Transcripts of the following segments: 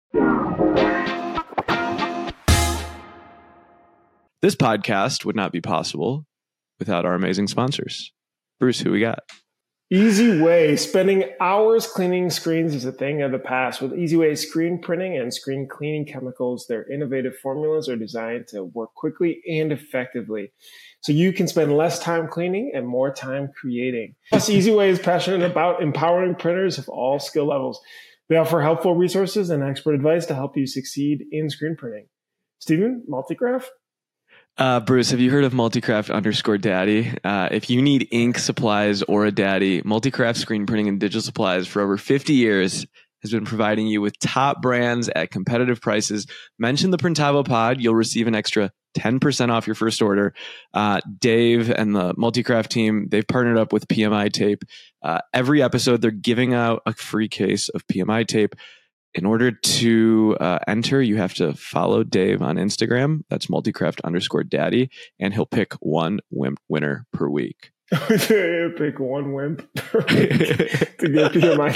This podcast would not be possible without our amazing sponsors. Bruce, who we got? EasyWay. Spending hours cleaning screens is a thing of the past. With EasyWay screen printing and screen cleaning chemicals, their innovative formulas are designed to work quickly and effectively, so you can spend less time cleaning and more time creating. Plus, EasyWay is passionate about empowering printers of all skill levels. They offer helpful resources and expert advice to help you succeed in screen printing. Steven, Multigraph? Bruce, have you heard of Multicraft_Daddy? If you need ink, supplies, or a daddy, Multicraft Screen Printing and Digital Supplies for over 50 years has been providing you with top brands at competitive prices. Mention the Printavo pod. You'll receive an extra 10% off your first order. Dave and the Multicraft team, they've partnered up with PMI Tape. Every episode, they're giving out a free case of PMI Tape. In order to enter, you have to follow Dave on Instagram. That's Multicraft_Daddy, and he'll pick one wimp winner per week. Pick one wimp per week to get PMI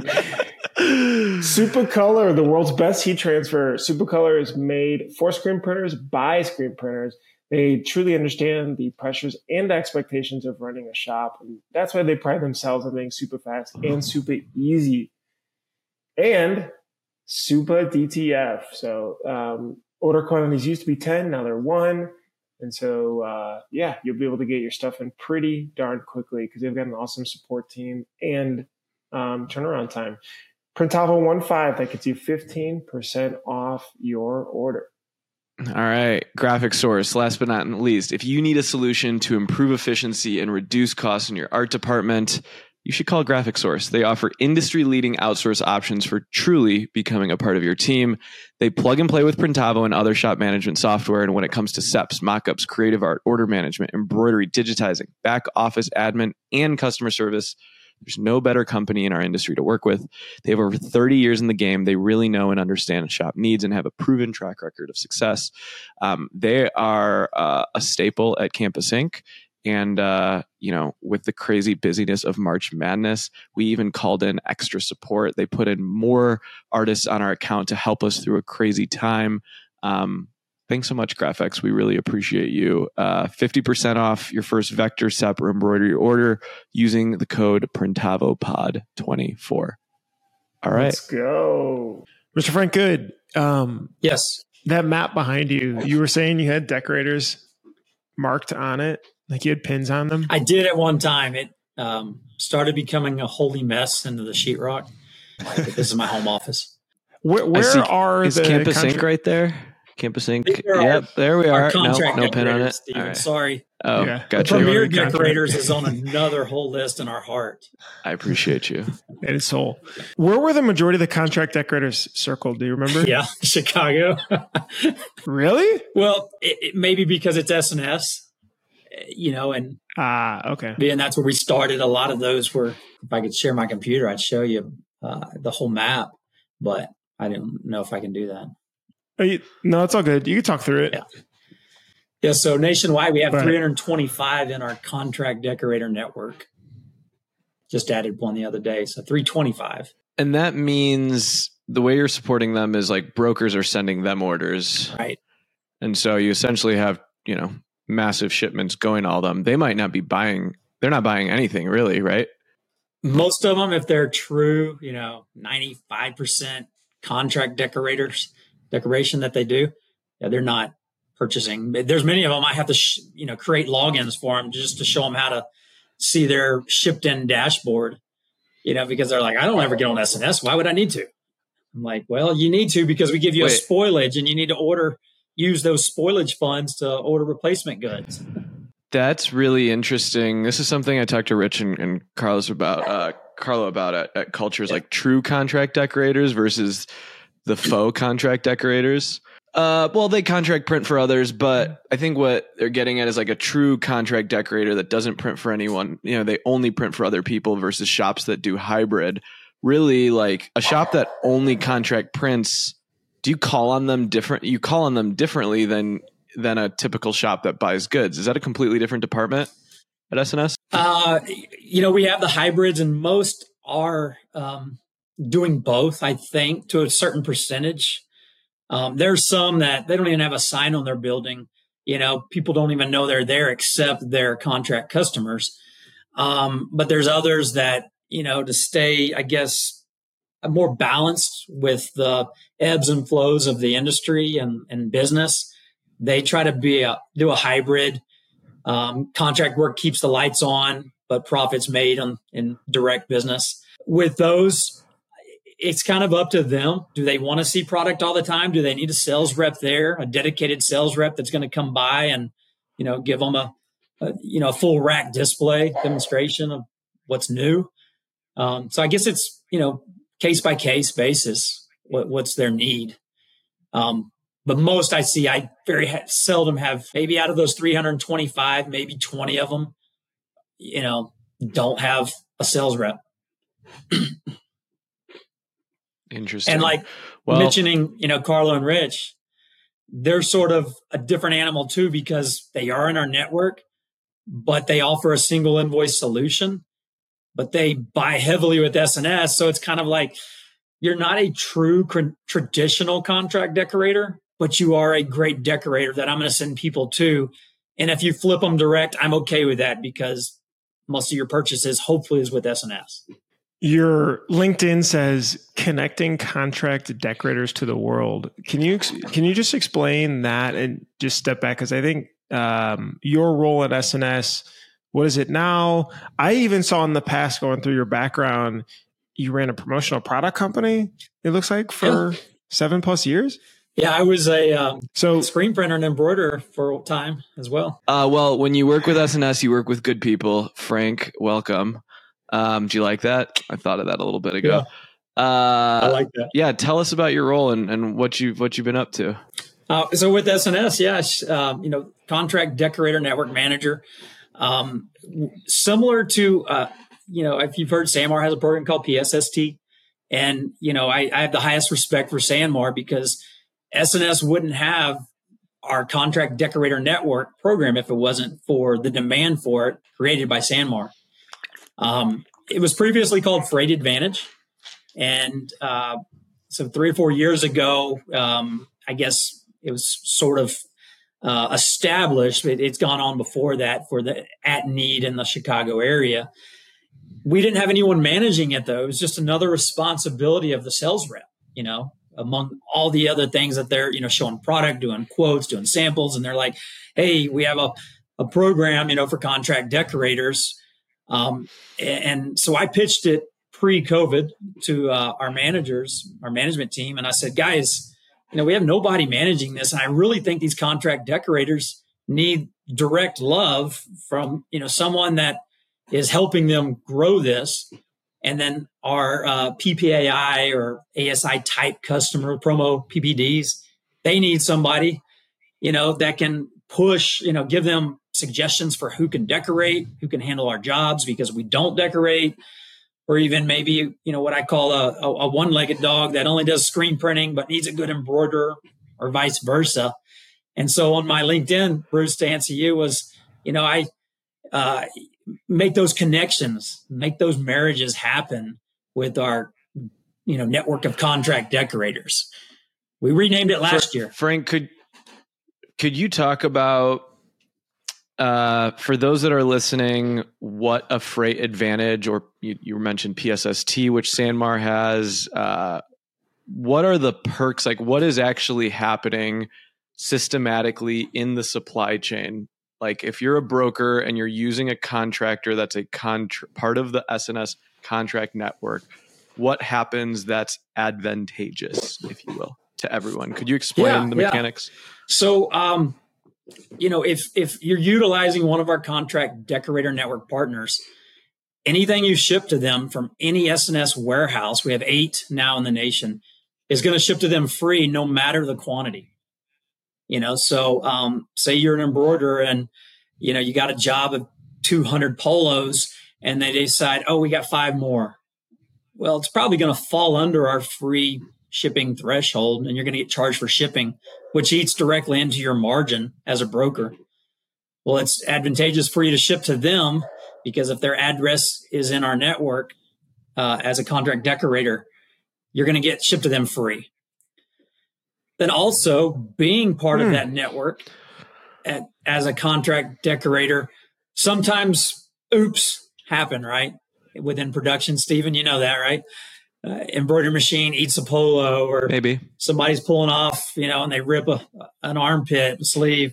Tape. Supercolor, the world's best heat transfer. Supercolor is made for screen printers by screen printers. They truly understand the pressures and expectations of running a shop. And that's why they pride themselves on being super fast and super easy. And super DTF. So order quantities used to be 10, now they're 1. And so, you'll be able to get your stuff in pretty darn quickly because they've got an awesome support team and turnaround time. Printavo 15, that gets you 15% off your order. All right. Graphic Source. Last but not least, if you need a solution to improve efficiency and reduce costs in your art department, you should call Graphic Source. They offer industry-leading outsource options for truly becoming a part of your team. They plug and play with Printavo and other shop management software. And when it comes to SEPs, mockups, creative art, order management, embroidery, digitizing, back office admin, and customer service, there's no better company in our industry to work with. They have over 30 years in the game. They really know and understand shop needs and have a proven track record of success. They are a staple at Campus Ink. And, with the crazy busyness of March Madness, we even called in extra support. They put in more artists on our account to help us through a crazy time. Thanks so much, Graphics. We really appreciate you. 50% off your first vector, SEP, or embroidery order using the code PrintavoPod24. All right. Let's go. Mr. Frank Good. Yes. That map behind you, you were saying you had decorators marked on it? Like you had pins on them? I did at one time. It started becoming a holy mess into the sheetrock. This is my home office. Where are is the Campus Ink right there? Campus Ink. Yep, there we are. No pin on it. Right. Sorry. Oh, yeah. Gotcha. The Premier Decorators is on another whole list in our heart. I appreciate you. And its soul. Where were the majority of the contract decorators circled? Do you remember? Yeah, Chicago. Really? Well, it maybe because it's SNS. And okay. And that's where we started. A lot of those were, if I could share my computer, I'd show you the whole map, but I didn't know if I can do that. No, it's all good. You can talk through it. Yeah. So nationwide, we have 325 in our contract decorator network. Just added one the other day. So 325. And that means the way you're supporting them is like brokers are sending them orders. Right. And so you essentially have, massive shipments going to all them. They might not be buying. They're not buying anything really, right? Most of them, if they're true, 95% contract decoration that they do, they're not purchasing. There's many of them I have to, create logins for them just to show them how to see their shipped in dashboard, because they're like, I don't ever get on SNS. Why would I need to? I'm like, well, you need to because we give you a spoilage and you need to use those spoilage funds to order replacement goods. That's really interesting. This is something I talked to Rich and Carlo about at Cultures, like true contract decorators versus the faux contract decorators. Well, they contract print for others, but I think what they're getting at is like a true contract decorator that doesn't print for anyone. They only print for other people versus shops that do hybrid. Really, like a shop that only contract prints. Do you call on them different? You call on them differently than a typical shop that buys goods. Is that a completely different department at SNS? We have the hybrids, and most are doing both, I think, to a certain percentage. There's some that they don't even have a sign on their building. People don't even know they're there except their contract customers. But there's others that, to stay, I guess, more balanced with the ebbs and flows of the industry and business, they try to do a hybrid. Contract work keeps the lights on, but profits made in direct business. With those, it's kind of up to them. Do they want to see product all the time? Do they need a sales rep there, a dedicated sales rep that's going to come by and, give them a full rack display demonstration of what's new? So I guess it's, case by case basis, what's their need. But most I see, I very seldom have, maybe out of those 325, maybe 20 of them, don't have a sales rep. Interesting. And mentioning, Carlo and Rich, they're sort of a different animal too, because they are in our network, but they offer a single invoice solution, but they buy heavily with SNS. So it's kind of like, you're not a true traditional contract decorator, but you are a great decorator that I'm going to send people to. And if you flip them direct, I'm okay with that because most of your purchases hopefully is with SNS. Your LinkedIn says connecting contract decorators to the world. Can you just explain that and just step back? Because I think your role at SNS, what is it now? I even saw in the past, going through your background, you ran a promotional product company, it looks like, for 7+ years. Yeah, I was a screen printer and embroiderer for a time as well. Well, when you work with SNS, you work with good people. Frank, welcome. Do you like that? I thought of that a little bit ago. Yeah. I like that. Yeah, tell us about your role and what you've been up to. So with SNS, contract decorator network manager, similar to if you've heard, Sanmar has a program called PSST, and I have the highest respect for Sanmar because SNS wouldn't have our contract decorator network program if it wasn't for the demand for it created by Sanmar. It was previously called Freight Advantage. And so 3 or 4 years ago, I guess it was sort of established. It's gone on before that for the at need in the Chicago area. We didn't have anyone managing it, though. It was just another responsibility of the sales rep, among all the other things that they're, showing product, doing quotes, doing samples. And they're like, hey, we have a program, for contract decorators. And so I pitched it pre-COVID to our management team. And I said, guys, we have nobody managing this. And I really think these contract decorators need direct love from, someone that is helping them grow this. And then our PPAI or ASI type customer promo PPDs, they need somebody, that can push, give them suggestions for who can decorate, who can handle our jobs because we don't decorate, or even maybe, what I call a one-legged dog that only does screen printing but needs a good embroiderer, or vice versa. And so on my LinkedIn, Bruce, to answer you, was, I make those connections, make those marriages happen with our, network of contract decorators. We renamed it last year. Frank, could you talk about, for those that are listening, what a Freight Advantage, or you mentioned PSST, which Sanmar has, what are the perks? Like, what is actually happening systematically in the supply chain? Like, if you're a broker and you're using a contractor that's a part of the SNS contract network, what happens that's advantageous, if you will, to everyone? Could you explain the mechanics? So, if you're utilizing one of our contract decorator network partners, anything you ship to them from any SNS warehouse, we have 8 now in the nation, is going to ship to them free no matter the quantity. So say you're an embroiderer and, you got a job of 200 polos and they decide, oh, we got 5 more. Well, it's probably going to fall under our free shipping threshold and you're going to get charged for shipping, which eats directly into your margin as a broker. Well, it's advantageous for you to ship to them, because if their address is in our network as a contract decorator, you're going to get shipped to them free. Then also being part of that network as a contract decorator, sometimes oops happen, right? Within production, Stephen, you know that, right? Embroidery machine eats a polo, or maybe somebody's pulling off, and they rip an armpit sleeve.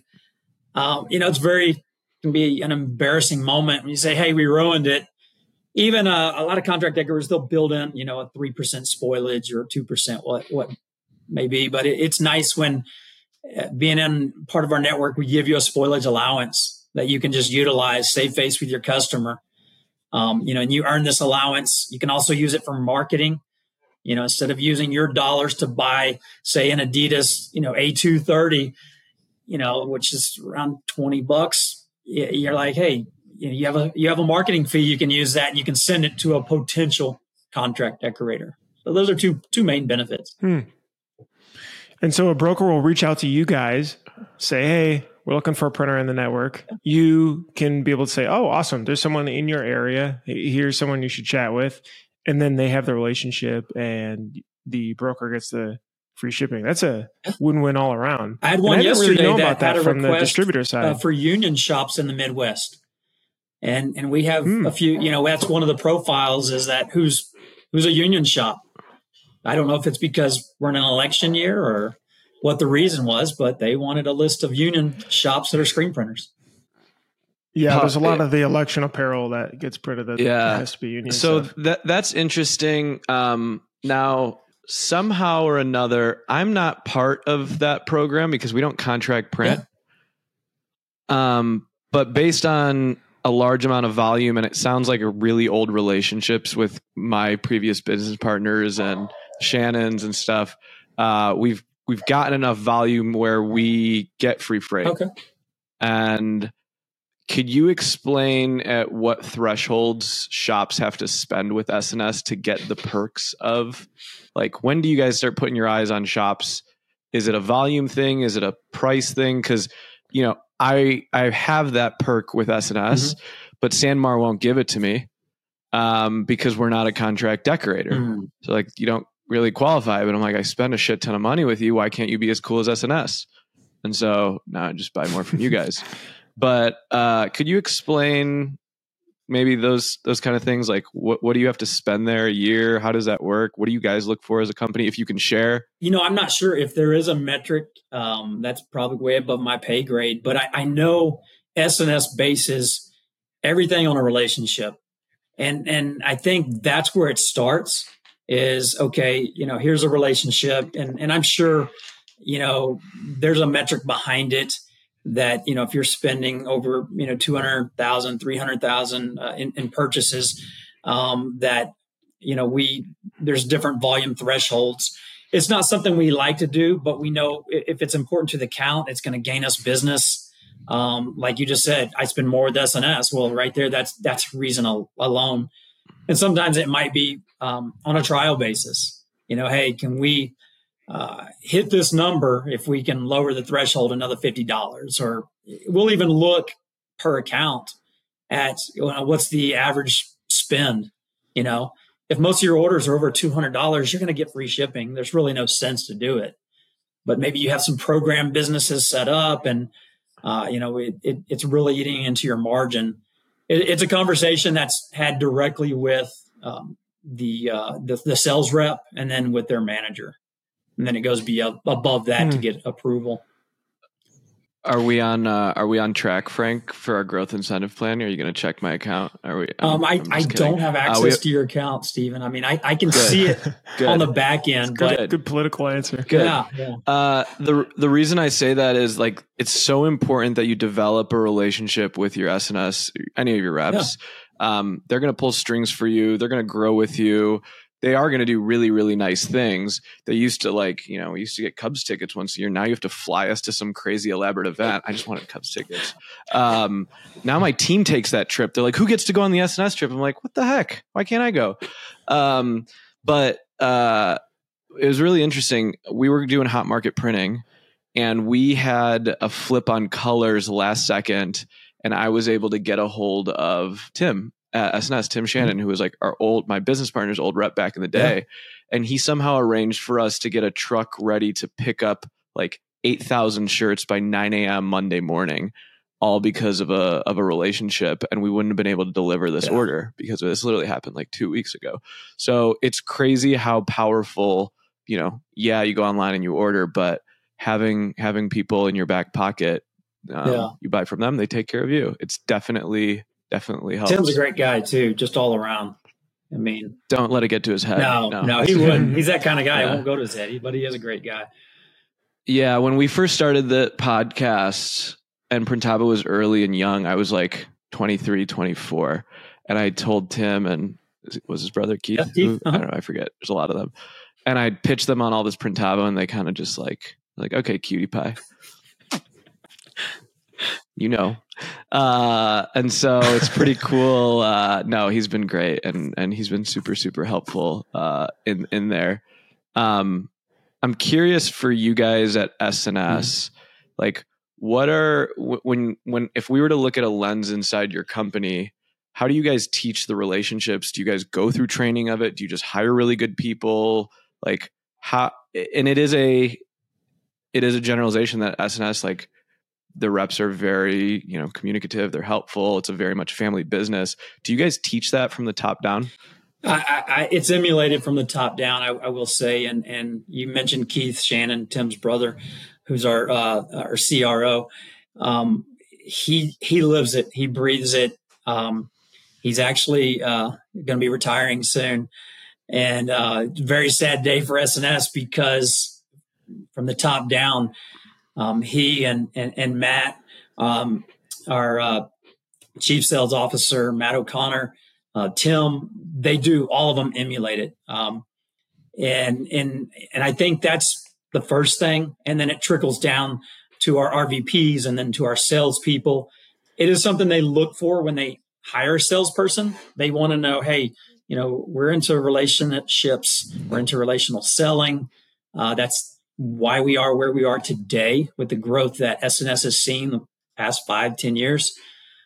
It's can be an embarrassing moment when you say, hey, we ruined it. Even a lot of contract decorators, they'll build in, a 3% spoilage or 2%, what may be. But it's nice when being in part of our network, we give you a spoilage allowance that you can just utilize, save face with your customer. And you earn this allowance. You can also use it for marketing. Instead of using your dollars to buy, say, an Adidas, A230, which is around $20, you're like, hey, you have a marketing fee. You can use that and you can send it to a potential contract decorator. So those are two main benefits. And so a broker will reach out to you guys, say, hey, we're looking for a printer in the network. You can be able to say, oh, awesome. There's someone in your area. Here's someone you should chat with. And then they have the relationship and the broker gets the free shipping. That's a win-win all around. I had one yesterday really that had a from the request distributor side. For union shops in the Midwest. And we have a few, that's one of the profiles is that who's a union shop. I don't know if it's because we're in an election year or what the reason was, but they wanted a list of union shops that are screen printers. Yeah, there's a lot of the election apparel that gets printed that has to be union. So stuff. that's interesting. Now, somehow or another, I'm not part of that program because we don't contract print. Yeah. But based on a large amount of volume, and it sounds like a really old relationships with my previous business partners and Shannon's and stuff, we've gotten enough volume where we get free freight. Okay. And could you explain at what thresholds shops have to spend with SNS to get the perks of, like, when do you guys start putting your eyes on shops? Is it a volume thing? Is it a price thing? Because, I have that perk with SNS, but Sanmar won't give it to me because we're not a contract decorator. So, like, you don't really qualify. But I'm like, I spend a shit ton of money with you. Why can't you be as cool as SNS? And so now I just buy more from you guys. But could you explain maybe those kind of things? Like, what do you have to spend there a year? How does that work? What do you guys look for as a company? If you can share. I'm not sure if there is a metric. That's probably way above my pay grade. But I know SNS bases everything on a relationship. And I think that's where it starts is, okay, here's a relationship. And I'm sure, there's a metric behind it. That, if you're spending over, 200,000, 300,000 in purchases, that, there's different volume thresholds. It's not something we like to do, but we know if it's important to the account, it's going to gain us business. Like you just said, I spend more with SNS. Well, right there, that's reason alone. And sometimes it might be on a trial basis. Hey, can we hit this number if we can lower the threshold another $50, or we'll even look per account at what's the average spend. If most of your orders are over $200, you're going to get free shipping. There's really no sense to do it. But maybe you have some program businesses set up and it's really eating into your margin. It's a conversation that's had directly with the sales rep and then with their manager. And then it goes above that to get approval. Are we on track, Frank, for our growth incentive plan? Are you going to check my account? Are we? I don't have access to your account, Stephen. I mean, I can see it on the back end. Good political answer. Good. Yeah. The reason I say that is, like, it's so important that you develop a relationship with your SNS, any of your reps. Yeah. They're going to pull strings for you. They're going to grow with you. They are going to do really, really nice things. They used to, we used to get Cubs tickets once a year. Now you have to fly us to some crazy elaborate event. I just wanted Cubs tickets. Now my team takes that trip. They're like, who gets to go on the SNS trip? I'm like, what the heck? Why can't I go? But it was really interesting. We were doing hot market printing and we had a flip on colors last second. And I was able to get a hold of Tim. SNS, Tim Shannon, who was like my business partner's old rep back in the day. And he somehow arranged for us to get a truck ready to pick up like 8,000 shirts by 9 a.m. Monday morning, all because of a relationship. And we wouldn't have been able to deliver this order because this literally happened like 2 weeks ago. So it's crazy how powerful, you know, you go online and you order, but having people in your back pocket, you buy from them, they take care of you. It's definitely helps. Tim's a great guy too, just all around. I mean, don't let it get to his head. No, he wouldn't. He's that kind of guy. It won't go to his head, but he is a great guy. Yeah. When we first started the podcast and Printavo was early and young, I was like 23, 24. And I told Tim and was his brother Keith? Yeah, Keith. I don't know. I forget. There's a lot of them. And I pitched them on all this Printavo and they kind of just like, okay, cutie pie. You know, and so it's pretty cool. No, he's been great, and he's been super, super helpful in there. I'm curious for you guys at SNS, like what are when if we were to look at a lens inside your company, how do you guys teach the relationships? Do you guys go through training of it? Do you just hire really good people? Like how? And it is a generalization that SNS, like, the reps are very, you know, communicative. They're helpful. It's a very much family business. Do you guys teach that from the top down? It's emulated from the top down, I will say. And you mentioned Keith Shannon, Tim's brother, who's our CRO. He lives it. He breathes it. He's actually going to be retiring soon. And very sad day for SNS because from the top down, he and Matt, our chief sales officer, Matt O'Connor, Tim, they do, all of them emulate it. And I think that's the first thing. And then it trickles down to our RVPs and then to our salespeople. It is something they look for when they hire a salesperson. They want to know, hey, you know, we're into relationships. We're into relational selling. That's why we are where we are today with the growth that SNS has seen the past 5-10 years.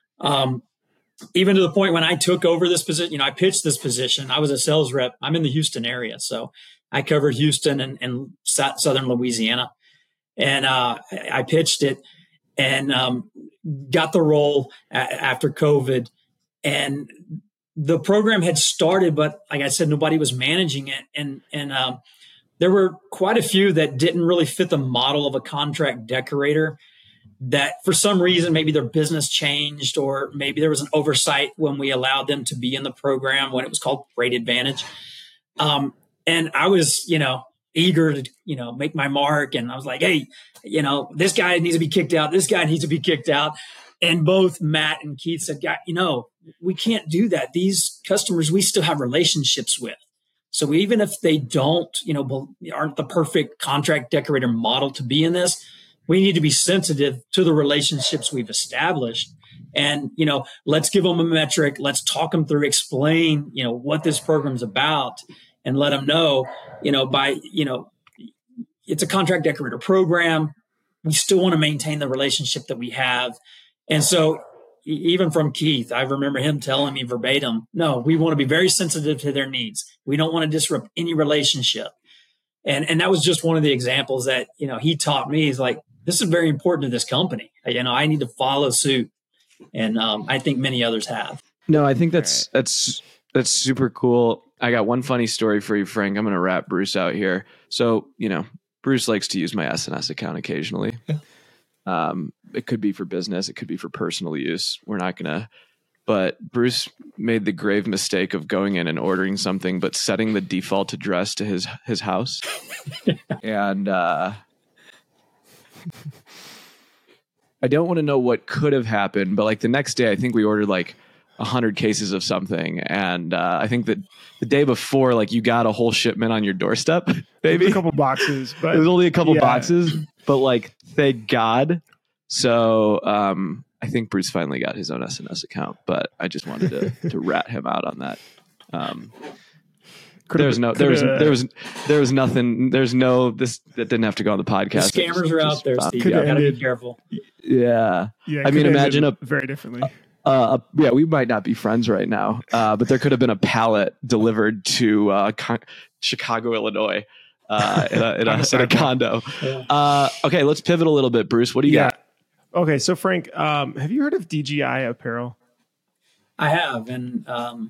Even to the point when I took over this position, you know, I pitched this position. I was a sales rep. I'm in the Houston area. So I covered Houston and Southern Louisiana. And I pitched it and got the role after COVID. And the program had started, but like I said, nobody was managing it. And there were quite a few that didn't really fit the model of a contract decorator, that for some reason, maybe their business changed, or maybe there was an oversight when we allowed them to be in the program when it was called Freight Advantage. And I was, you know, eager to, you know, make my mark. And I was like, hey, you know, this guy needs to be kicked out. This guy needs to be kicked out. And both Matt and Keith said, you know, we can't do that. These customers, we still have relationships with. So even if they don't, you know, aren't the perfect contract decorator model to be in this, we need to be sensitive to the relationships we've established. And, you know, let's give them a metric. Let's talk them through, explain, you know, what this program's about, and let them know, you know, it's a contract decorator program. We still want to maintain the relationship that we have. And so even from Keith, I remember him telling me verbatim, no, we want to be very sensitive to their needs. We don't want to disrupt any relationship. And that was just one of the examples that, you know, he taught me. He's like, this is very important to this company. You know, I need to follow suit. And I think many others have. No, I think that's super cool. I got one funny story for you, Frank. I'm going to wrap Bruce out here. So, you know, Bruce likes to use my SNS account occasionally. Yeah. It could be for business. It could be for personal use. We're not going to, but Bruce made the grave mistake of going in and ordering something, but setting the default address to his house. And, I don't want to know what could have happened, but like the next day, I think we ordered like 100 cases of something. And I think that the day before, like you got a whole shipment on your doorstep, maybe a couple boxes, but it was only a couple boxes, but like, thank God. So I think Bruce finally got his own SNS account, but I just wanted to rat him out on that. There was nothing. This that didn't have to go on the podcast. The scammers are out there, Steve. You gotta be careful. Yeah. I mean, imagine very differently. Yeah, we might not be friends right now, but there could have been a pallet delivered to Chicago, Illinois, in a condo. Yeah. Okay, let's pivot a little bit, Bruce. What do you got? Okay, so Frank, have you heard of DGI Apparel? I have, and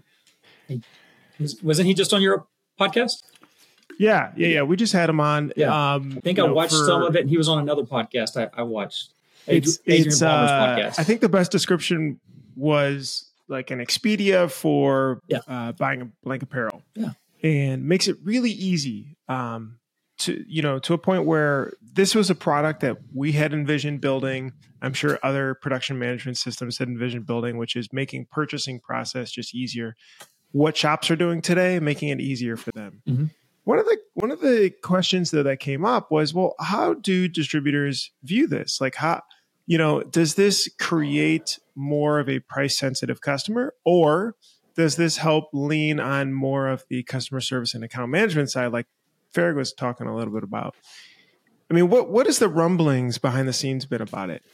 wasn't he just on your podcast? Yeah. We just had him on. Yeah. I think I watched some of it, and he was on another podcast I watched. It's Adrian Palmer's podcast. I think the best description was like an Expedia for buying a blank apparel. Yeah. And makes it really easy to a point where this was a product that we had envisioned building. I'm sure other production management systems had envisioned building, which is making purchasing process just easier. What shops are doing today, making it easier for them. Mm-hmm. One of the questions that came up was, well, how do distributors view this? Like, how, does this create more of a price sensitive customer, or does this help lean on more of the customer service and account management side, like Farag was talking a little bit about? I mean, what is the rumblings behind the scenes been about it?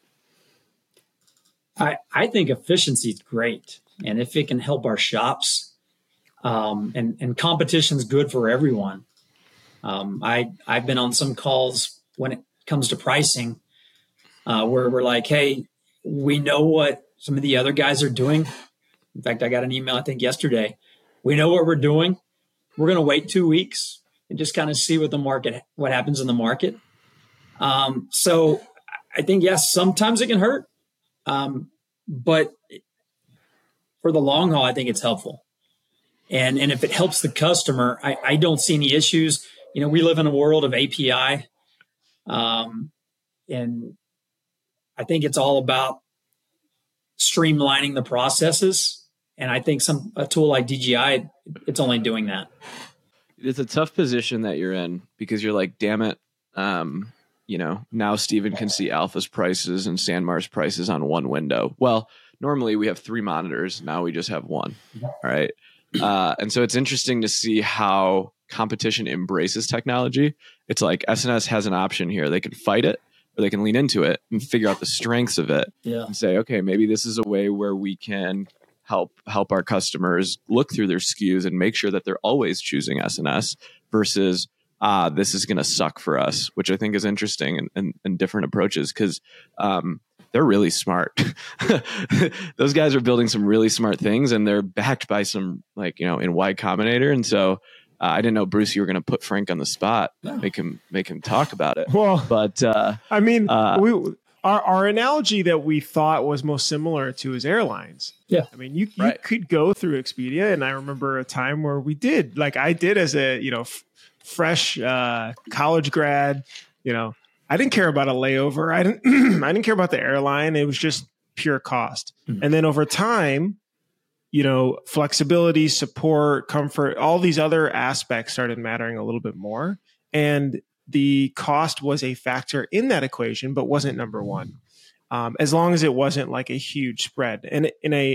I think efficiency is great, and if it can help our shops. And competition's good for everyone. I've been on some calls when it comes to pricing, where we're like, hey, we know what some of the other guys are doing. In fact, I got an email, I think yesterday. We know what we're doing. We're going to wait 2 weeks and just kind of see what happens in the market. So I think, yes, sometimes it can hurt. But for the long haul, I think it's helpful. And if it helps the customer, I don't see any issues. We live in a world of API. And I think it's all about streamlining the processes. And I think a tool like DGI, it's only doing that. It's a tough position that you're in because you're like, damn it. Now Steven can see Alpha's prices and Sanmar's prices on one window. Well, normally we have 3 monitors. Now we just have one. All right. And so it's interesting to see how competition embraces technology. It's like SNS has an option here. They can fight it or they can lean into it and figure out the strengths of it and say, okay, maybe this is a way where we can help our customers look through their SKUs and make sure that they're always choosing SNS versus this is going to suck for us, which I think is interesting and different approaches because they're really smart. Those guys are building some really smart things and they're backed by some in Y Combinator. And so I didn't know, Bruce, you were going to put Frank on the spot, make him talk about it. Well, but I mean, our analogy that we thought was most similar to is airlines. Yeah. I mean, you could go through Expedia. And I remember a time where we did, like I did as a, fresh college grad, I didn't care about a layover. I didn't care about the airline. It was just pure cost. Mm-hmm. And then over time, flexibility, support, comfort, all these other aspects started mattering a little bit more. And the cost was a factor in that equation, but wasn't number one. As long as it wasn't like a huge spread. And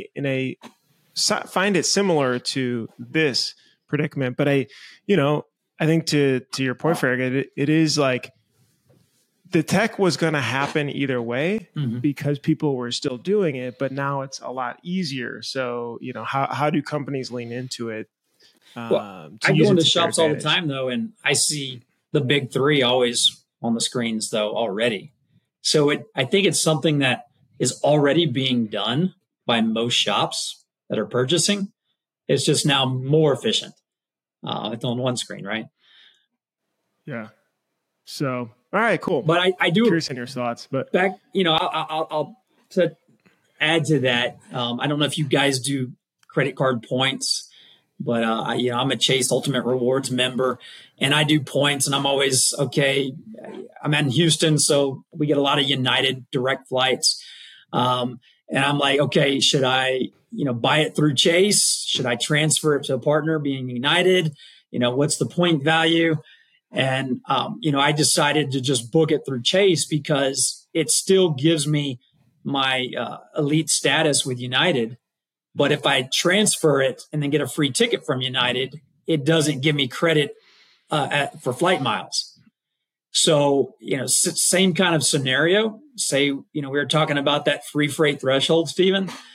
find it similar to this predicament. But I think to your point, Farag, it is like, the tech was going to happen either way because people were still doing it, but now it's a lot easier. So, how do companies lean into it? I go into shops all the time though, and I see the big 3 always on the screens though already. So I think it's something that is already being done by most shops that are purchasing. It's just now more efficient. It's on one screen, right? Yeah. So, all right, cool. But I do curious in your thoughts. But back, I'll to add to that. I don't know if you guys do credit card points, but I'm a Chase Ultimate Rewards member, and I do points, and I'm always okay. I'm in Houston, so we get a lot of United direct flights, and I'm like, okay, should I buy it through Chase? Should I transfer it to a partner being United? What's the point value? And, I decided to just book it through Chase because it still gives me my elite status with United. But if I transfer it and then get a free ticket from United, it doesn't give me credit for flight miles. So, same kind of scenario. Say, we were talking about that free freight threshold, Stephen.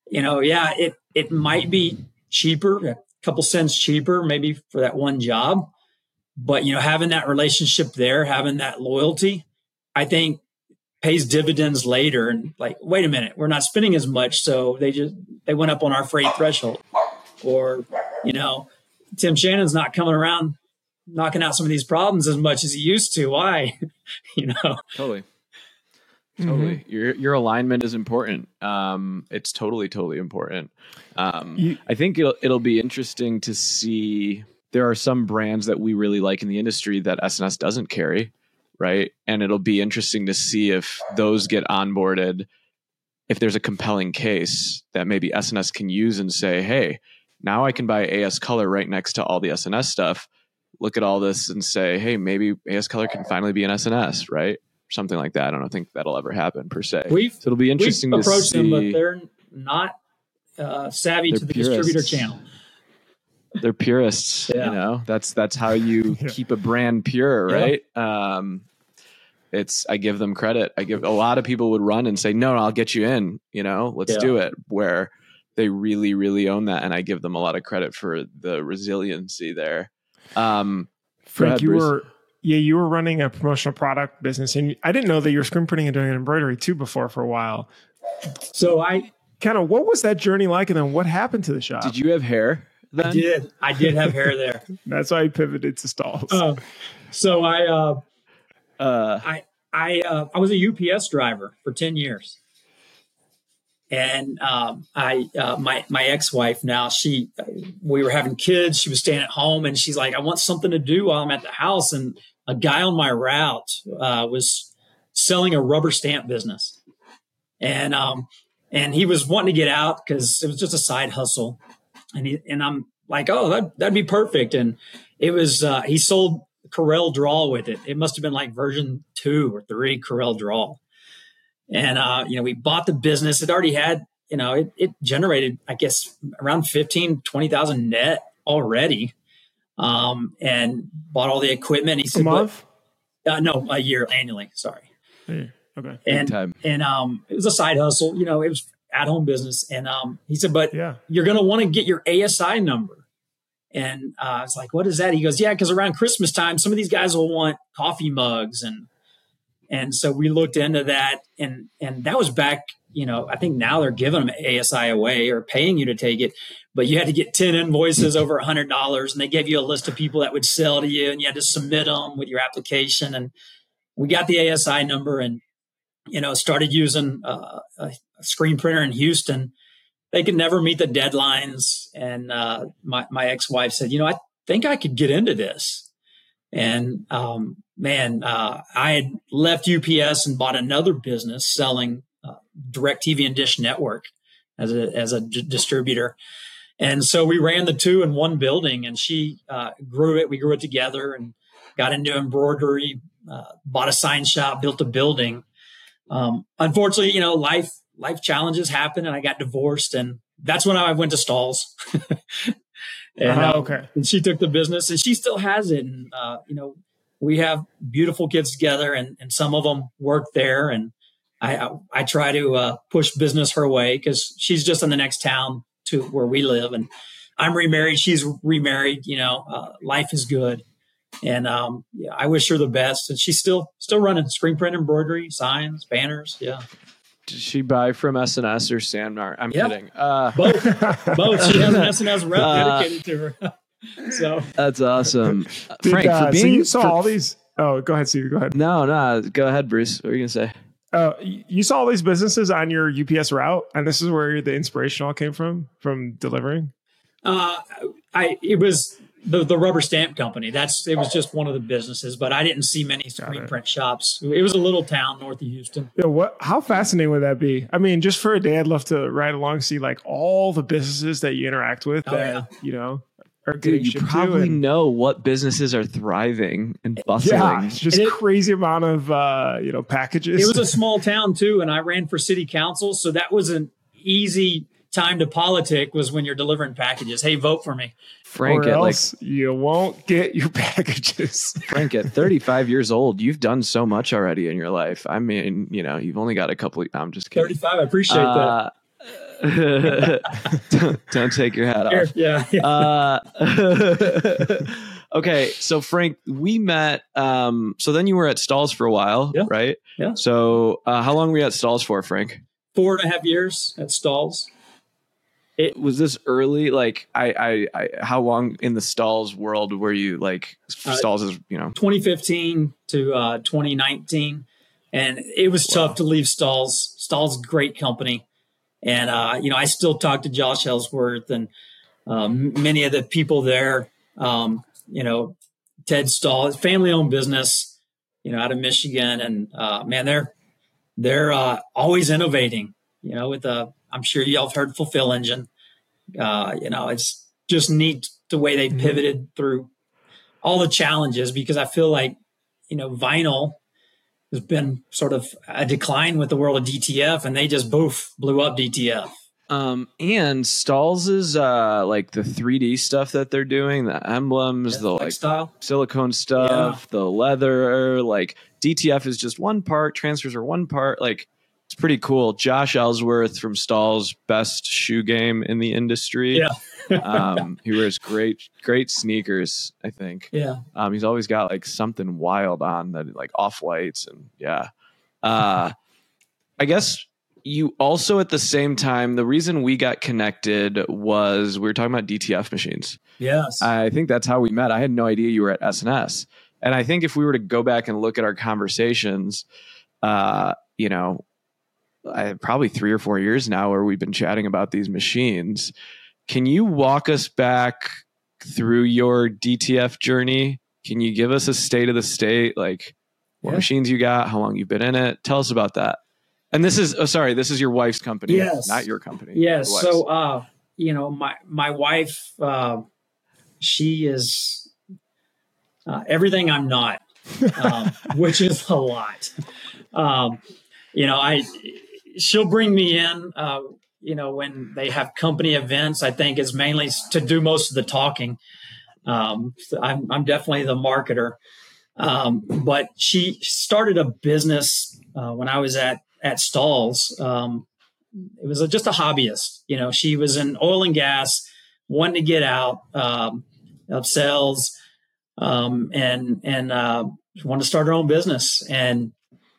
yeah, it might be cheaper, a couple cents cheaper, maybe for that one job. But, having that relationship there, having that loyalty, I think pays dividends later. And like, wait a minute, we're not spending as much. So they went up on our freight threshold. Or, Tim Shannon's not coming around knocking out some of these problems as much as he used to. Why? Totally. Totally. Your alignment is important. It's totally important. I think it'll be interesting to see. There are some brands that we really like in the industry that SNS doesn't carry, right? And it'll be interesting to see if those get onboarded, if there's a compelling case that maybe SNS can use and say, hey, now I can buy AS Color right next to all the SNS stuff. Look at all this and say, hey, maybe AS Color can finally be an SNS, right? Something like that. I don't think that'll ever happen per se. So it'll be interesting to approached see. Them, but they're not savvy to the distributor channel. They're purists. Yeah. That's how you keep a brand pure, right? Yeah. I give them credit. A lot of people would run and say, no, I'll get you in, let's do it. Where they really, really own that. And I give them a lot of credit for the resiliency there. Frank, you were running a promotional product business, and I didn't know that you were screen printing and doing embroidery too before for a while. So what was that journey like? And then what happened to the shop? Did you have hair then? I did have hair there. That's why I pivoted to stalls. So I was a UPS driver for 10 years. And my ex-wife now, we were having kids. She was staying at home, and she's like, I want something to do while I'm at the house. And a guy on my route was selling a rubber stamp business, and he was wanting to get out because it was just a side hustle. And I'm like, oh, that'd be perfect. And it was he sold Corel Draw with it. It must have been like version 2 or 3 Corel Draw. And, we bought the business. It already had, it generated, I guess, around 20,000 net already. And bought all the equipment. He said, a month? No, a year annually. Sorry. Hey, okay. And it was a side hustle, it was at-home business. And, he said, but you're going to want to get your ASI number. And, I was like, what is that? He goes, yeah, because around Christmas time, some of these guys will want coffee mugs. And so we looked into that, and that was back, I think now they're giving them ASI away or paying you to take it, but you had to get 10 invoices over $100, and they gave you a list of people that would sell to you, and you had to submit them with your application. And we got the ASI number and, started using a screen printer in Houston. They could never meet the deadlines. And my ex-wife said, I think I could get into this. And, I had left UPS and bought another business selling DirecTV and Dish Network as a distributor. And so we ran the two in one building, and she grew it. We grew it together and got into embroidery, bought a sign shop, built a building. Unfortunately, life challenges happen, and I got divorced, and that's when I went to stalls. And, and she took the business, and she still has it. And, we have beautiful kids together, and some of them work there. And I try to push business her way because she's just in the next town to where we live. And I'm remarried. She's remarried. Life is good. And I wish her the best. And she's still running screen print, embroidery, signs, banners. Yeah. Did she buy from SNS or Sandmar? I'm kidding. Both. She has an SNS rep dedicated to her. So that's awesome. Frank, for being, so you saw all these. Oh, go ahead, Steve. Go ahead. No. Go ahead, Bruce. What are you going to say? You saw all these businesses on your UPS route, and this is where the inspiration all came from delivering? It was the rubber stamp company. It was just one of the businesses, but I didn't see many screen print shops. It was a little town north of Houston. Yeah, how fascinating would that be? I mean, just for a day, I'd love to ride along, see like all the businesses that you interact with Dude, you probably know what businesses are thriving and bustling. Yeah, it's just crazy amount of packages. It was a small town too, and I ran for city council, so that was an easy time to politic. Was when you're delivering packages. Hey, vote for me, Frank. Or else you won't get your packages. Frank, at 35 years old, you've done so much already in your life. I mean, you've only got a couple. I'm just kidding. 35. I appreciate that. don't take your hat off. Yeah. Okay, so Frank, we met. So then you were at Stahls for a while, Yeah. right? Yeah. So how long were you at Stahls for, Frank? 4.5 years at Stahls. Was this early? Like, how long in the Stahls world were you? Like, Stahls is 2015 to 2019, and it was tough to leave Stahls. Stahls, great company, and I still talk to Josh Ellsworth and many of the people there. Ted Stahl, family-owned business, out of Michigan, and man, they're always innovating. I'm sure y'all have heard Fulfill Engine. It's just neat the way they pivoted through all the challenges, because I feel like, vinyl has been sort of a decline with the world of DTF, and they just blew up DTF. And Stahls is like the 3D stuff that they're doing, the emblems, the like style silicone stuff, the leather. Like DTF is just one part, transfers are one part. Like, it's pretty cool. Josh Ellsworth from Stahls, best shoe game in the industry. Yeah. He wears great sneakers, I think. Yeah. He's always got like something wild on, that like off-whites, and I guess you also, at the same time, the reason we got connected was we were talking about DTF machines. Yes. I think that's how we met. I had no idea you were at SNS. And I think if we were to go back and look at our conversations, probably 3 or 4 years now where we've been chatting about these machines. Can you walk us back through your DTF journey? Can you give us a state of the state, like what machines you got, how long you've been in it? Tell us about that. And this is your wife's company, not your company. Yes. So, my wife, she is everything I'm not, which is a lot. She'll bring me in, when they have company events. I think is mainly to do most of the talking. I'm definitely the marketer. But she started a business when I was at Stahls. It was just a hobbyist. She was in oil and gas, wanted to get out of sales, and wanted to start her own business. And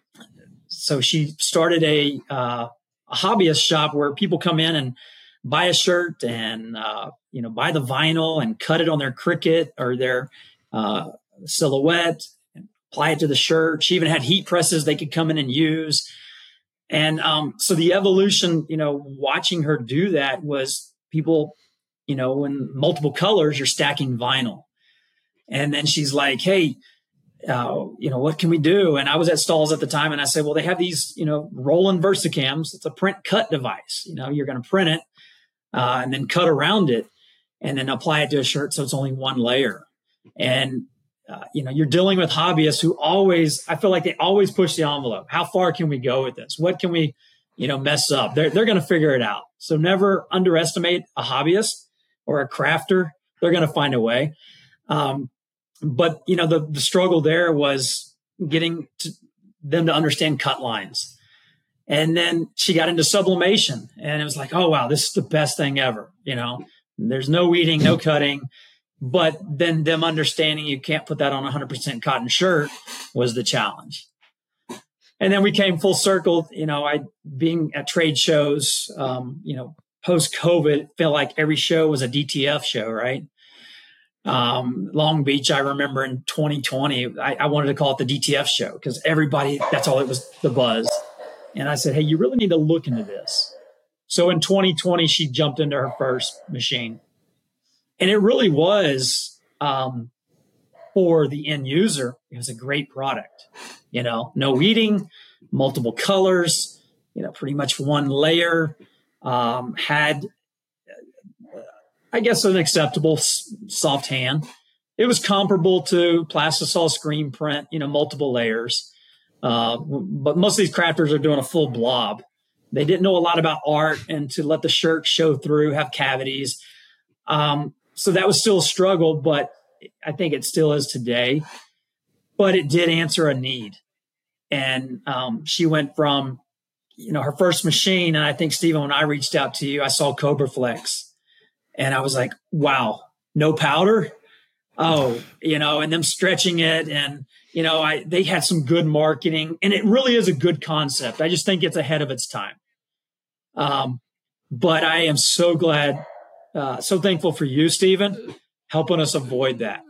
so she started a hobbyist shop where people come in and buy a shirt and buy the vinyl and cut it on their Cricut or their Silhouette and apply it to the shirt. She even had heat presses they could come in and use. And so the evolution, watching her do that was people, in multiple colors, you're stacking vinyl. And then she's like, hey, what can we do? And I was at Stahls at the time, and I said, well, they have these, Roland Versacams. It's a print cut device. You're going to print it and then cut around it and then apply it to a shirt so it's only one layer. And you're dealing with hobbyists who I feel like they always push the envelope. How far can we go with this? What can we, mess up? They're going to figure it out. So never underestimate a hobbyist or a crafter. They're going to find a way. But the struggle there was getting them to understand cut lines. And then she got into sublimation, and it was like, oh, wow, this is the best thing ever. There's no weeding, no cutting. But then them understanding you can't put that on a 100% cotton shirt was the challenge. And then we came full circle, being at trade shows, post COVID, felt like every show was a DTF show, right? Long Beach, I remember in 2020, I wanted to call it the DTF show because that's all it was, the buzz. And I said, hey, you really need to look into this. So in 2020, she jumped into her first machine. And it really was, for the end user, it was a great product. No weeding, multiple colors, pretty much one layer, had, I guess, an acceptable soft hand. It was comparable to Plastisol screen print, multiple layers. But most of these crafters are doing a full blob. They didn't know a lot about art and to let the shirt show through, have cavities. So that was still a struggle, but I think it still is today. But it did answer a need. And she went from, her first machine, and I think, Stephen, when I reached out to you, I saw Cobra Flex, and I was like, wow, no powder. Oh, and them stretching it, and they had some good marketing, and it really is a good concept. I just think it's ahead of its time. But I am so glad, so thankful for you, Stephen, helping us avoid that.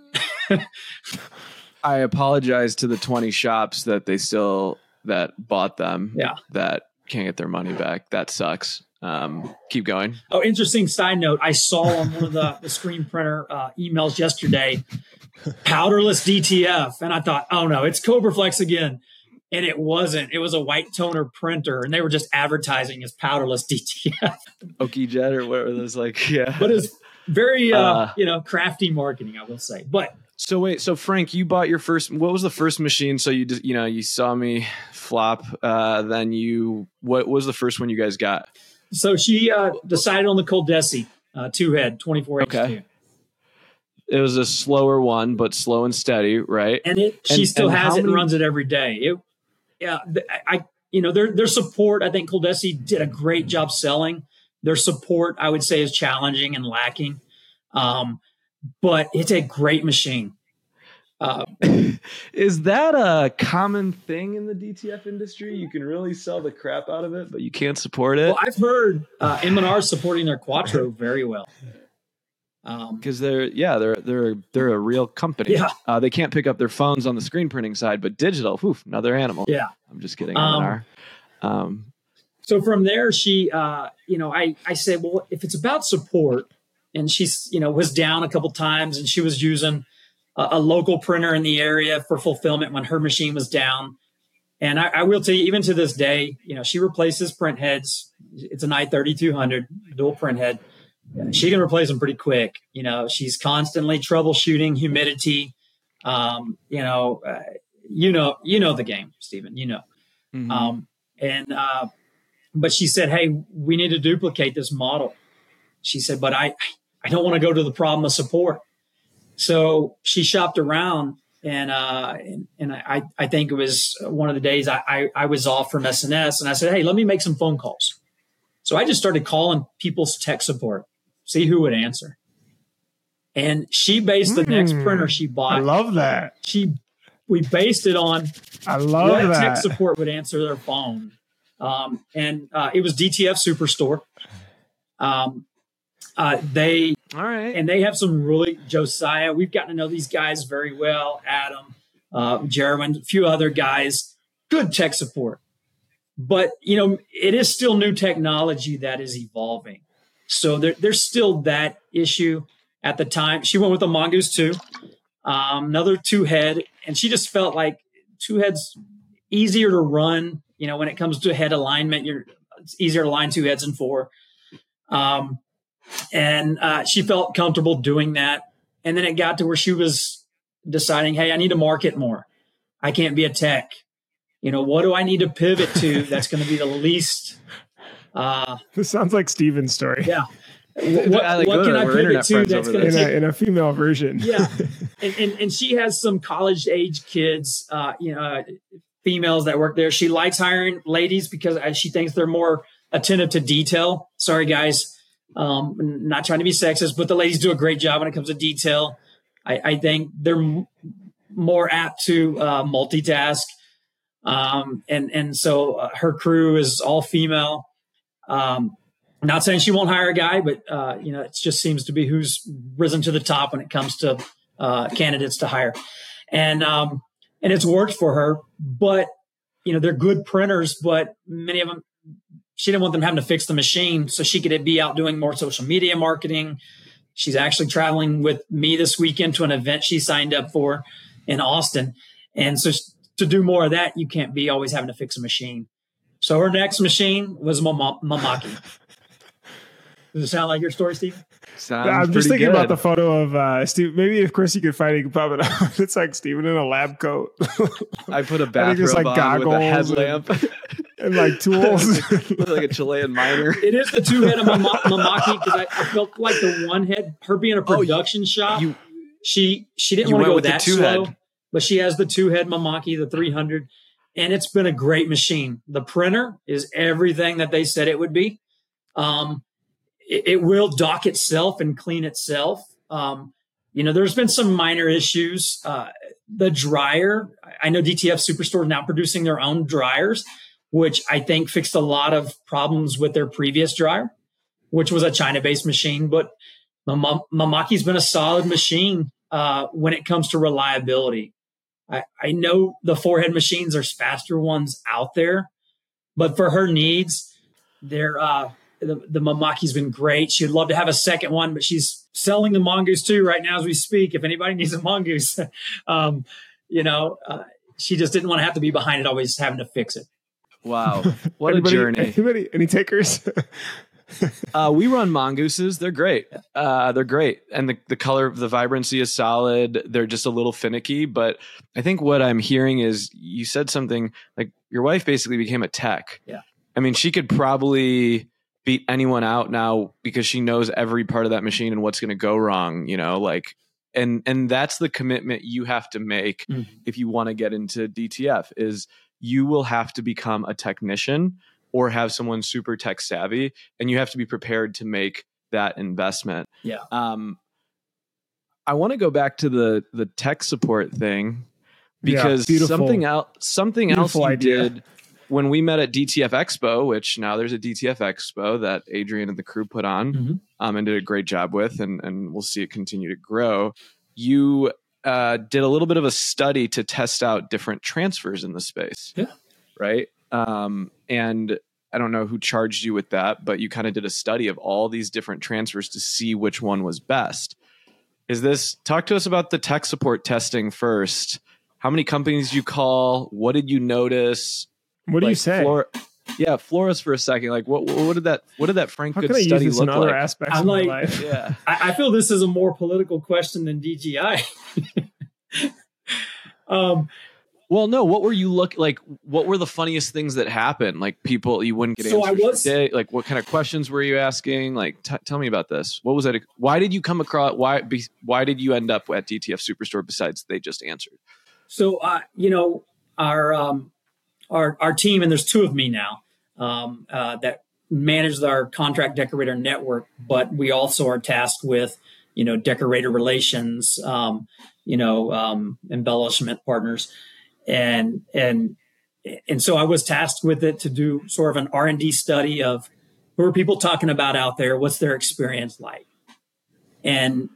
I apologize to the 20 shops that that bought them. Yeah. That can't get their money back. That sucks. Keep going. Oh, interesting side note. I saw on one of the screen printer emails yesterday, powderless DTF. And I thought, oh no, it's Cobra Flex again. And it wasn't. It was a white toner printer, and they were just advertising as powderless DTF. OkiJet or whatever it was like. Yeah. But it's very, crafty marketing, I will say. But so wait, so Frank, you bought your first, what was the first machine? So you just, you saw me flop. Then what was the first one you guys got? So she decided on the Coldesi 2-head 24H2. Okay. It was a slower one, but slow and steady, right? And she still has it and runs it every day. Their support, I think Coldesi did a great job selling. Their support, I would say, is challenging and lacking. But it's a great machine. Is that a common thing in the DTF industry? You can really sell the crap out of it, but you can't support it? Well, I've heard M&R supporting their Quattro very well. Because they're a real company. Yeah. They can't pick up their phones on the screen printing side, but digital, another animal. Yeah. I'm just kidding. M&R. So from there, she, I said, well, if it's about support, and she's, was down a couple times, and she was using a local printer in the area for fulfillment when her machine was down. And I will tell you, even to this day, she replaces print heads. It's an i3200 dual print head. She can replace them pretty quick. She's constantly troubleshooting humidity. The game, Stephen, Mm-hmm. But she said, hey, we need to duplicate this model. She said, but I don't want to go to the problem of support. So she shopped around, and I think it was one of the days I was off from SNS, and I said, hey, let me make some phone calls. So I just started calling people's tech support, see who would answer. And she based the next printer she bought. I love that. We based it on what tech support would answer their phone. It was DTF Superstore. They have some really, Josiah, we've gotten to know these guys very well. Adam, Jerwin, a few other guys, good tech support. But, it is still new technology that is evolving. So there's still that issue at the time. She went with a Mongoose 2, another 2-head, and she just felt like 2-head's easier to run. When it comes to head alignment, it's easier to line 2 heads than 4. She felt comfortable doing that. And then it got to where she was deciding, hey, I need to market more. I can't be a tech. What do I need to pivot to that's going to be the least? This sounds like Steven's story. Yeah. What can I pivot to that's going to in a female version? Yeah. And she has some college age kids, females that work there. She likes hiring ladies because she thinks they're more attentive to detail. Sorry, guys. Not trying to be sexist, but the ladies do a great job when it comes to detail. I think they're more apt to multitask. So her crew is all female. Not saying she won't hire a guy, but it just seems to be who's risen to the top when it comes to candidates to hire. And it's worked for her, but they're good printers, but many of them, she didn't want them having to fix the machine, so she could be out doing more social media marketing. She's actually traveling with me this weekend to an event she signed up for in Austin. And so to do more of that, you can't be always having to fix a machine. So her next machine was Mamaki. Does it sound like your story, Steve? I'm just thinking about the photo of Steve. Maybe if Chris, you could find it, you could pop it up. It's like Steven in a lab coat. I put a bathrobe like on with a headlamp. And like tools. Like a Chilean miner. It is the 2-head of Mamaki because I felt like the 1-head, her being a production shop, she didn't want to go that slow. But she has the 2-head Mamaki, the 300. and it's been a great machine. The printer is everything that they said it would be. It will dock itself and clean itself. There's been some minor issues. The dryer, I know DTF Superstore is now producing their own dryers, which I think fixed a lot of problems with their previous dryer, which was a China-based machine. But Mamaki's been a solid machine when it comes to reliability. I know the forehead machines are faster ones out there, but for her needs, the Mamaki's been great. She'd love to have a second one, but she's selling the Mongoose 2 right now as we speak. If anybody needs a Mongoose, she just didn't want to have to be behind it, always having to fix it. Wow. What a journey. Any takers? We run Mongooses. They're great. They're great. And the color, the vibrancy is solid. They're just a little finicky. But I think what I'm hearing is you said something like your wife basically became a tech. Yeah. I mean, she could probably beat anyone out now because she knows every part of that machine and what's going to go wrong, and that's the commitment you have to make if you want to get into DTF is you will have to become a technician or have someone super tech savvy, and you have to be prepared to make that investment. Yeah. I want to go back to the tech support thing because something else you did when we met at DTF Expo, which now there's a DTF Expo that Adrian and the crew put on and did a great job with, and we'll see it continue to grow. You did a little bit of a study to test out different transfers in the space. Yeah. Right. And I don't know who charged you with that, but you kind of did a study of all these different transfers to see which one was best. Talk to us about the tech support testing first. How many companies did you call? What did you notice? What do you say? Floor us for a second. Like what did that Frank How Good can I study use this look in other like? aspects of my life? Yeah. I feel this is a more political question than DGI. Well, no. What were you what were the funniest things that happened? Like people you wouldn't get So answers today. Like what kind of questions were you asking? Like tell me about this. What was it? Why did you come across? Why did you end up at DTF Superstore besides they just answered? So our team, and there's two of me now that manage our contract decorator network, but we also are tasked with decorator relations, embellishment partners. And so I was tasked with it to do sort of an R&D study of who are people talking about out there? What's their experience like? And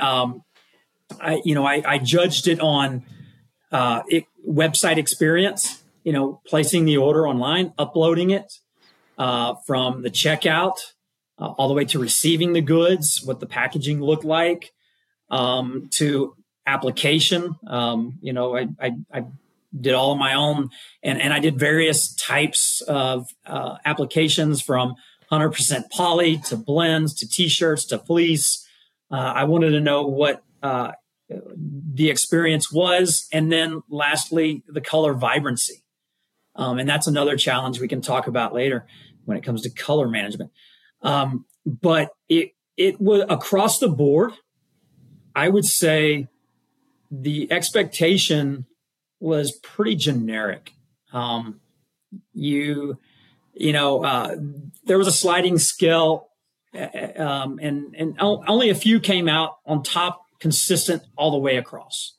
I judged it on website experience, placing the order online, uploading it from the checkout all the way to receiving the goods, what the packaging looked like, to application. I did all of my own, and I did various types of applications from 100% poly to blends to t-shirts to fleece. I wanted to know what the experience was, and then lastly, the color vibrancy. And that's another challenge we can talk about later when it comes to color management. But it was across the board. I would say the expectation was pretty generic. There was a sliding scale, and only a few came out on top, consistent all the way across.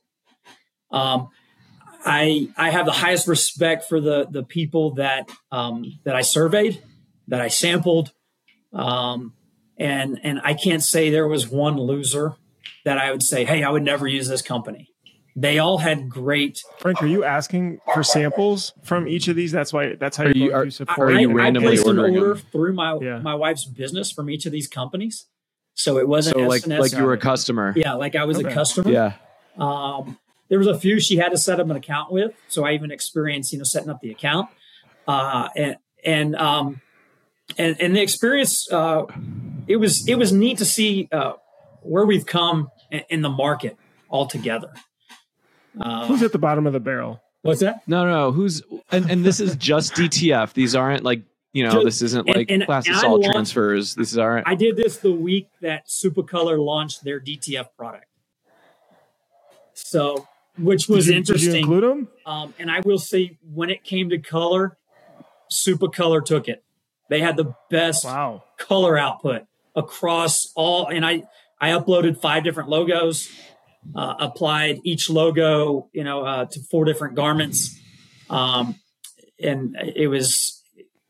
I have the highest respect for the people that I surveyed, that I sampled, and I can't say there was one loser that I would say, hey, I would never use this company. They all had great. Frank, are you asking for samples from each of these? That's how you're going to support. Are you randomly I placed an order them? through my wife's business from each of these companies, so it wasn't like you were a customer. Yeah, like I was a customer. Yeah. There was a few she had to set up an account with, so I even experienced setting up the account, and the experience. It was neat to see where we've come in the market altogether. Who's at the bottom of the barrel? What's that? No. Who's and this is just DTF. These aren't like this isn't like Class Assault transfers. These aren't. I did this the week that Supercolor launched their DTF product. So which was Did interesting. you include them? And I will say, when it came to color, Supacolor took it. They had the best Wow. color output across all. And I uploaded 5 different logos, applied each logo, to 4 different garments. And it was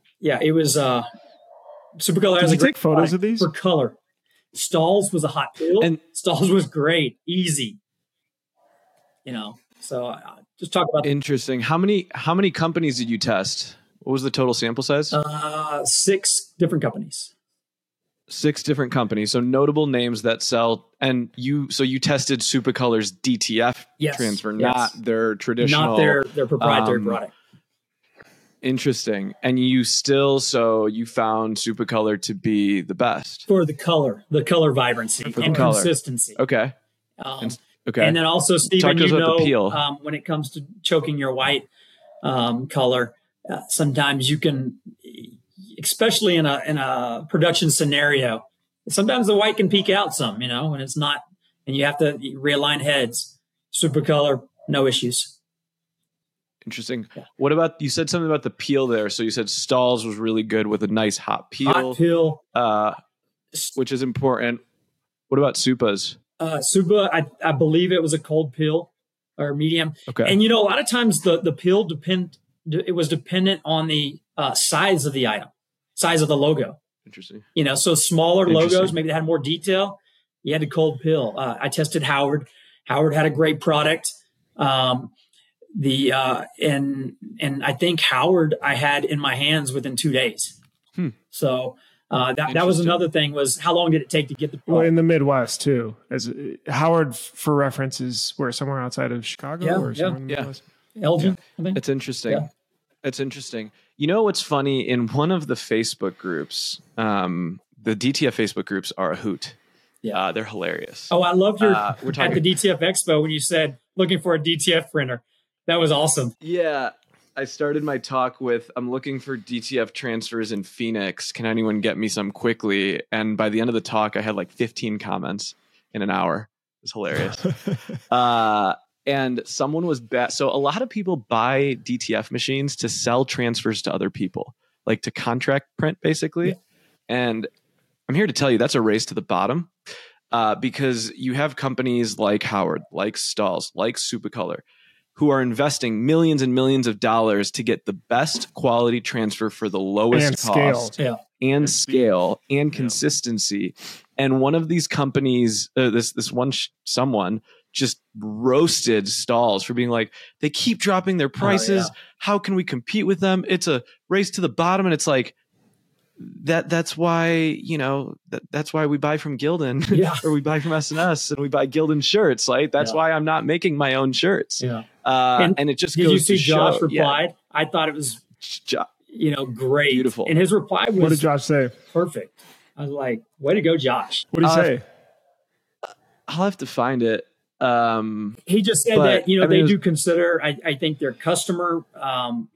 Supacolor has Did a you great take photos product of these? for color. Stalls was a hot peel. And- Stalls was great, easy. So just talk about Interesting. How many companies did you test? What was the total sample size? 6 different companies. 6 different companies. So notable names that sell. And you tested Supacolor's DTF Yes, transfer, yes. not their traditional. Not their proprietary product. Interesting. And you found Supacolor to be the best For the color vibrancy For the and color. consistency. Okay. Okay. And then also, Stephen, Talk to us about the peel. When it comes to choking your white color, sometimes you can, especially in a production scenario, sometimes the white can peek out some, and it's not, and you have to realign heads. Supacolor, no issues. Interesting. Yeah. What about, you said something about the peel there. So you said Stalls was really good with a nice hot peel, Hot peel. which is important. What about Supas? Supa, I believe it was a cold peel or medium. Okay. And a lot of times the peel was dependent on the size of the item, size of the logo. Interesting. So smaller Interesting. logos, maybe that had more detail. You had to cold peel. I tested Howard. Howard had a great product. And I think Howard I had in my hands within 2 days. So that was another thing, was how long did it take to get the Well, product? in the Midwest too. As Howard, for reference, is where, somewhere outside of Chicago or somewhere in the Midwest. Elgin, I think. It's interesting. Yeah. It's interesting. What's funny? In one of the Facebook groups, the DTF Facebook groups are a hoot. Yeah. They're hilarious. Oh, I loved your we're at talking- the DTF Expo when you said looking for a DTF printer. That was awesome. Yeah. I started my talk with, I'm looking for DTF transfers in Phoenix. Can anyone get me some quickly? And by the end of the talk, I had like 15 comments in an hour. It was hilarious. And someone was so a lot of people buy DTF machines to sell transfers to other people, like to contract print, basically. Yeah. And I'm here to tell you that's a race to the bottom, because you have companies like Howard, like Stalls, like Supacolor, who are investing millions and millions of dollars to get the best quality transfer for the lowest And cost scale. and scale and consistency. And one of these companies, someone just roasted Stalls for being like, they keep dropping their prices. How can we compete with them? It's a race to the bottom. And it's like, that's why, that's why we buy from Gildan or we buy from S&S and we buy Gildan shirts. Like, that's why I'm not making my own shirts. Yeah. And it just Did goes you see to Josh show, replied? I thought it was, great. Beautiful. And his reply was What did Josh say? perfect. I was like, way to go, Josh. What did he say? I'll have to find it. He just said But, that, they do consider, I think their customer, and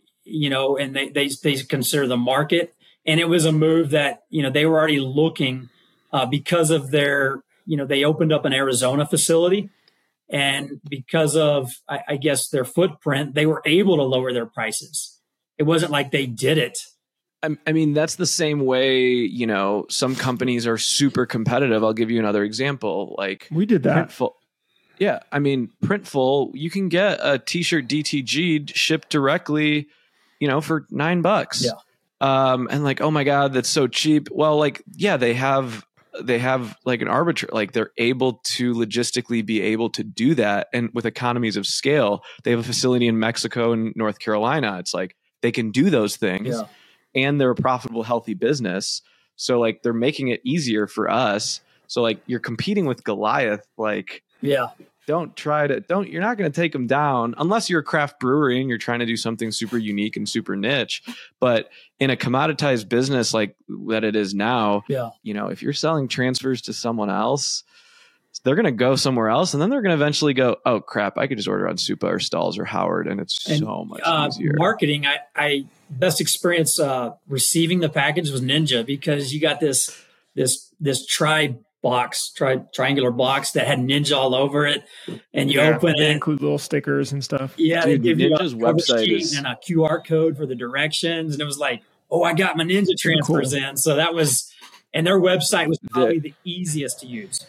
they consider the market. And it was a move that, they were already looking because of their, they opened up an Arizona facility. And because of, I guess, their footprint, they were able to lower their prices. It wasn't like they did it. I mean, that's the same way, some companies are super competitive. I'll give you another example. Like, We did that. Printful. Yeah. I mean, Printful, you can get a t-shirt DTG shipped directly, for $9. Yeah. And like, oh my God, that's so cheap. Well, like, yeah, they have like an arbitrary, like they're able to logistically be able to do that. And with economies of scale, they have a facility in Mexico and North Carolina. It's like, they can do those things and they're a profitable, healthy business. So like, they're making it easier for us. So like, you're competing with Goliath, like, Yeah. you're not going to take them down unless you're a craft brewery and you're trying to do something super unique and super niche. But in a commoditized business like that it is now, if you're selling transfers to someone else, they're going to go somewhere else. And then they're going to eventually go, oh crap, I could just order on Supa or Stalls or Howard. And it's so much easier. Marketing, I best experience receiving the package was Ninja, because you got this triangular box that had Ninja all over it, and you open they it. include little stickers and stuff. Yeah, Dude, they give you a Ninja's cover website sheet is- and a QR code for the directions, and it was like, oh, I got my Ninja transfers in. So that was, and their website was probably the easiest to use.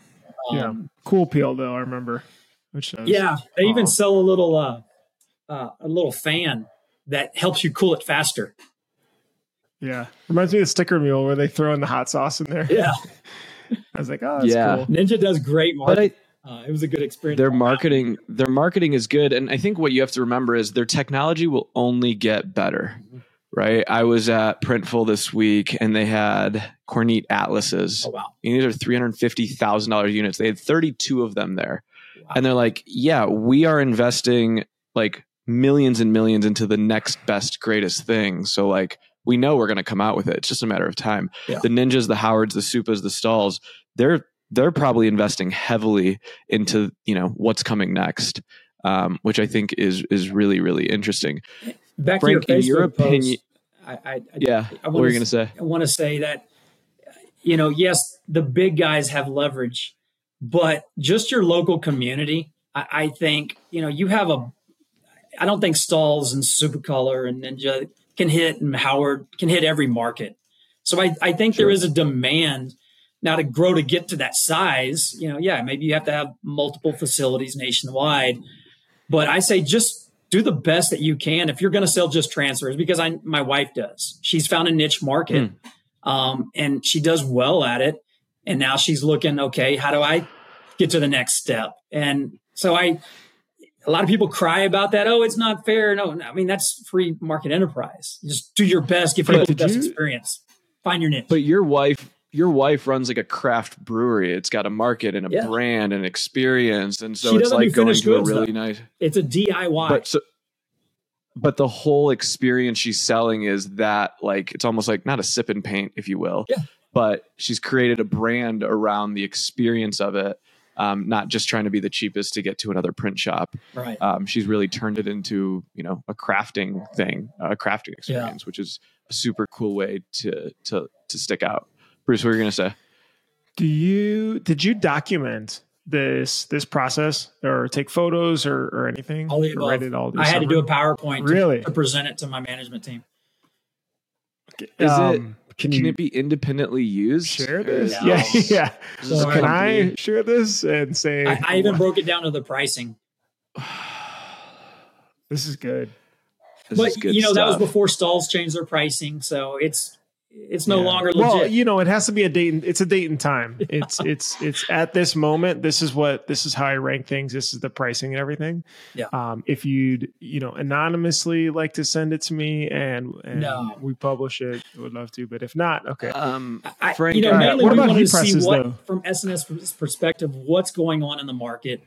Cool Peel though, I remember. Which does. Yeah, they even sell a little fan that helps you cool it faster. Yeah. Reminds me of the Sticker Mule where they throw in the hot sauce in there. Yeah, I was like, oh, that's Yeah. cool. Ninja does great But marketing. It was a good experience. their marketing is good. And I think what you have to remember is their technology will only get better, right? I was at Printful this week and they had Kornit Atlases. Oh, wow. And these are $350,000 units. They had 32 of them there. Wow. And they're like, yeah, we are investing like millions and millions into the next best, greatest thing. So like, we know we're going to come out with it. It's just a matter of time. Yeah. The Ninjas, the Howards, the Supas, the Stalls, they're probably investing heavily into, what's coming next, which I think is really, really interesting. Back Frank, to your in your Facebook post, opinion, I what were you going to say? I want to say that, yes, the big guys have leverage, but just your local community, I think, you have I don't think Stalls and Supercolor and Ninja can hit, and Howard can hit every market. So I think there is a demand now to grow to get to that size. Maybe you have to have multiple facilities nationwide, but I say just do the best that you can if you're going to sell just transfers, because my wife does. She's found a niche market, and she does well at it. And now she's looking, okay, how do I get to the next step? And so a lot of people cry about that. Oh, it's not fair. No, I mean, that's free market enterprise. Just do your best, give people the best experience, find your niche. But your wife runs like a craft brewery. It's got a market and a brand and experience. And so it's like going to a really nice, it's a DIY. But the whole experience she's selling is that, like, it's almost like not a sip and paint, if you will, but she's created a brand around the experience of it. Not just trying to be the cheapest to get to another print shop. Right. She's really turned it into, a crafting thing, a crafting experience, which is a super cool way to stick out. Bruce, what were you going to say? Did you document this process or take photos or anything? All the above. Write it all I had to do a PowerPoint Really? to present it to my management team. Can it be independently used? Share this? No. Yeah. So Can I share this and say I even broke it down to the pricing. this is good? This is good that was stuff. before Stalls changed their pricing, so it's no longer legit. Well, it has to be a date. It's a date and time. It's at this moment. This is how I rank things. This is the pricing and everything. Yeah. If you'd anonymously like to send it to me and we publish it, I would love to. But if not, okay. Frank, mainly what we about wanted heat to see presses, what, though? from SNS perspective, what's going on in the market.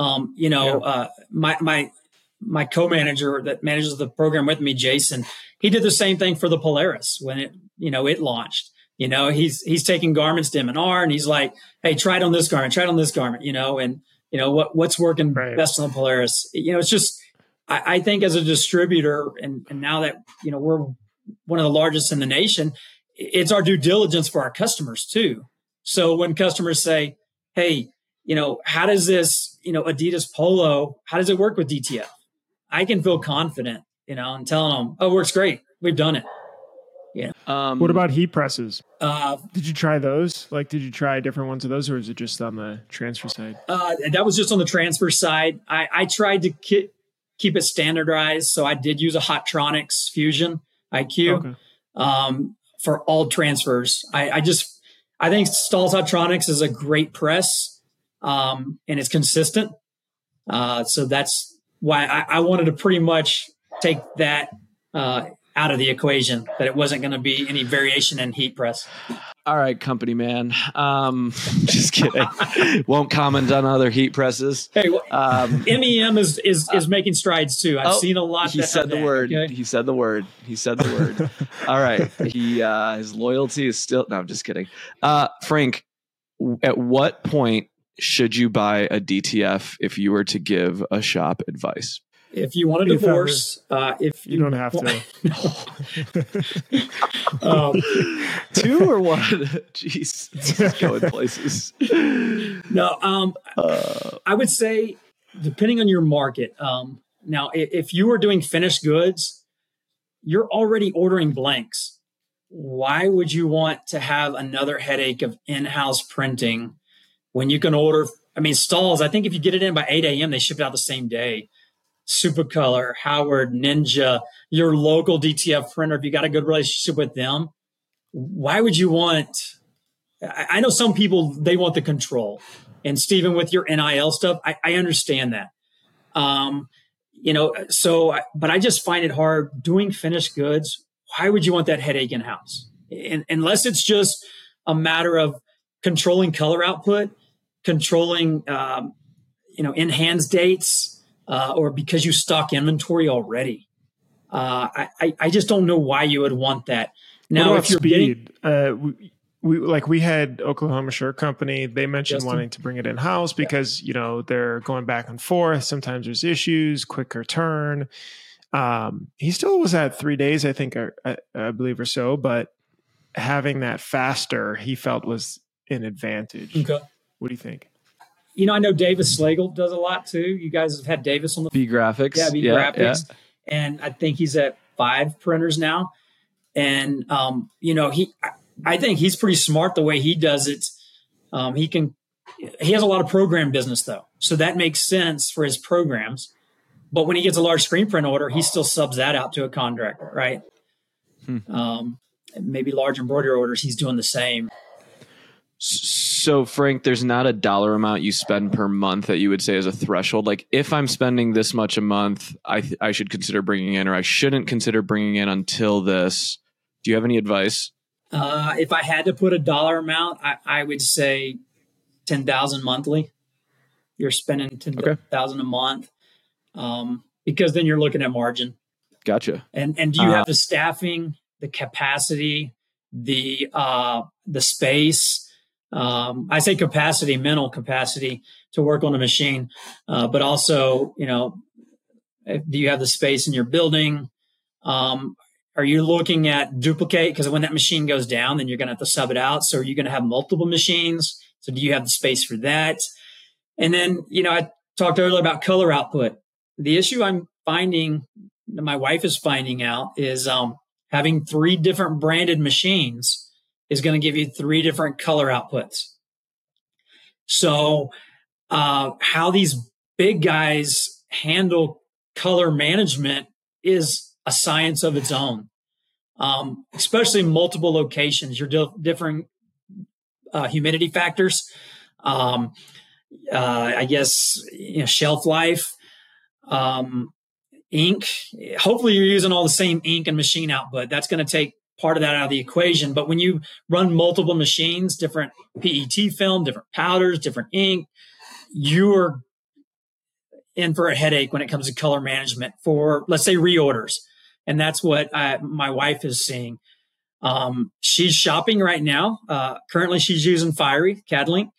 My co-manager that manages the program with me, Jason, he did the same thing for the Polaris when it launched. He's taking garments to M&R and he's like, hey, try it on this garment, what's working best on the Polaris. It's just, I think as a distributor and now that, we're one of the largest in the nation, it's our due diligence for our customers too. So when customers say, hey, how does this, Adidas Polo, how does it work with DTF? I can feel confident, and telling them, oh, it works great. We've done it. Yeah. What about heat presses? Did you try those? Like, did you try different ones of those, or is it just on the transfer side? That was just on the transfer side. I tried to keep it standardized. So I did use a Hotronix Fusion IQ for all transfers. I think Stahl's Hotronix is a great press, and it's consistent. So that's why I wanted to pretty much take that out of the equation, that it wasn't going to be any variation in heat press. All right, company man. Just kidding. Won't comment on other heat presses. Hey, MEM is making strides too. I've seen a lot. He said the word. Okay? He said the word. All right. His loyalty is still. No, I'm just kidding. Frank, at what point should you buy a DTF if you were to give a shop advice? If you want a divorce, if you don't have to. 2 or 1? Jeez, this is going places. No, I would say depending on your market. Now, if you are doing finished goods, you're already ordering blanks. Why would you want to have another headache of in-house printing when you can order? I mean, Stahl's, I think if you get it in by 8 a.m., they ship it out the same day. Supercolor, Howard, Ninja, your local DTF printer, if you got a good relationship with them, why would you want? I know some people, they want the control. And Stephen, with your NIL stuff, I understand that. But I just find it hard doing finished goods. Why would you want that headache in-house? Unless it's just a matter of controlling color output, controlling, in-hands dates, or because you stock inventory already. I just don't know why you would want that. Now, if you're speed, we had Oklahoma Shirt Company. They mentioned wanting to bring it in house because they're going back and forth. Sometimes there's issues, quick return. He still was at 3 days, I think, I believe, or so. But having that faster, he felt was an advantage. Okay. What do you think? I know Davis Slagle does a lot too. You guys have had Davis on the B Graphics. Yeah, B Graphics. Yeah. And I think he's at 5 printers now. And, I think he's pretty smart the way he does it. He has a lot of program business though. So that makes sense for his programs. But when he gets a large screen print order, he still subs that out to a contractor, right? Maybe large embroidery orders, he's doing the same. So, Frank, there's not a dollar amount you spend per month that you would say is a threshold. Like, if I'm spending this much a month, I should consider bringing in, or I shouldn't consider bringing in until this. Do you have any advice? If I had to put a dollar amount, I would say $10,000 monthly. You're spending $10,000 a month, because then you're looking at margin. Gotcha. And do you have the staffing, the capacity, the space? I say capacity, mental capacity to work on a machine, but also, do you have the space in your building? Are you looking at duplicate? Because when that machine goes down, then you're going to have to sub it out. So are you going to have multiple machines? So do you have the space for that? And then, I talked earlier about color output. The issue I'm finding, my wife is finding out, is having 3 different branded machines is going to give you 3 different color outputs. So how these big guys handle color management is a science of its own, especially multiple locations. You're different humidity factors, I guess, shelf life, ink. Hopefully you're using all the same ink and machine output. That's going to take part of that out of the equation. But when you run multiple machines, different PET film, different powders, different ink, you're in for a headache when it comes to color management for, let's say, reorders. And that's what my wife is seeing. She's shopping right now. Currently, she's using Fiery, CADLink.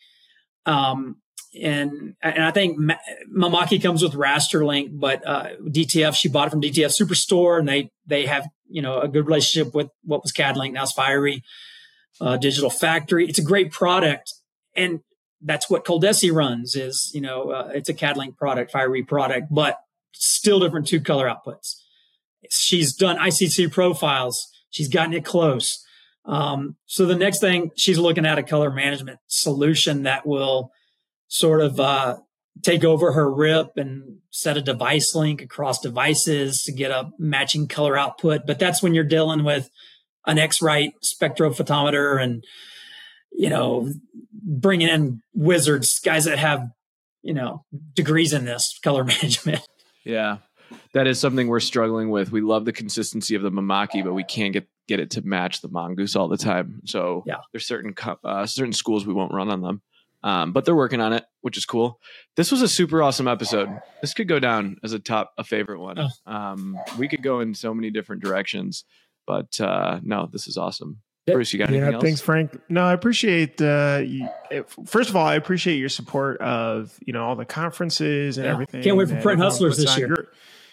And I think Mamaki comes with Rasterlink, but DTF, she bought it from DTF Superstore, and they have a good relationship with what was CADLink, now it's Fiery Digital Factory. It's a great product, and that's what Coldesi runs. Is it's a CADLink product, Fiery product, but still different 2 color outputs. She's done ICC profiles. She's gotten it close. So the next thing, she's looking at a color management solution that will sort of take over her RIP and set a device link across devices to get a matching color output. But that's when you're dealing with an X-Rite spectrophotometer and, bringing in wizards, guys that have, degrees in this color management. Yeah, that is something we're struggling with. We love the consistency of the Mamaki, but we can't get it to match the Mongoose all the time. So there's certain schools we won't run on them. But they're working on it, which is cool. This was a super awesome episode. This could go down as a favorite one. We could go in so many different directions, but no, this is awesome. Bruce, you got anything else? Thanks, Frank. No, I appreciate first of all, I appreciate your support of all the conferences and everything. Can't wait for Print Hustlers this year.